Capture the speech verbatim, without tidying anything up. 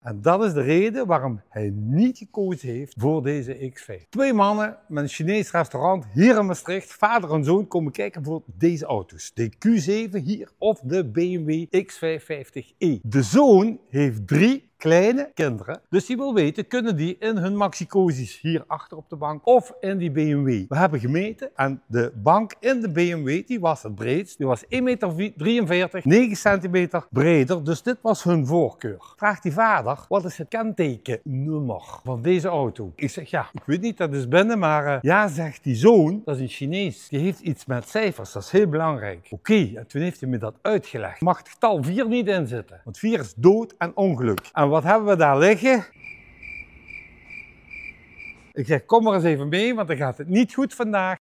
En dat is de reden waarom hij niet gekozen heeft voor deze X vijf. Twee mannen met een Chinees restaurant hier in Maastricht, vader en zoon, komen kijken voor deze auto's. De Q zeven hier of de B M W X vijfhonderdvijftig e. De zoon heeft drie kleine kinderen, dus die wil weten, kunnen die in hun maxi-cozies hier achter op de bank of in die B M W? We hebben gemeten en de bank in de B M W, die was het breedst. Die was één meter drieënveertig, negen centimeter breder, dus dit was hun voorkeur. Vraagt die vader, wat is het kentekennummer van deze auto? Ik zeg, ja, ik weet niet, dat is binnen, maar uh, ja, zegt die zoon, dat is een Chinees, die heeft iets met cijfers, dat is heel belangrijk. Oké, okay, en toen heeft hij me dat uitgelegd. Mag het getal vier niet inzitten, want vier is dood en ongeluk. En wat hebben we daar liggen? Ik zeg, kom maar eens even mee, want dan gaat het niet goed vandaag.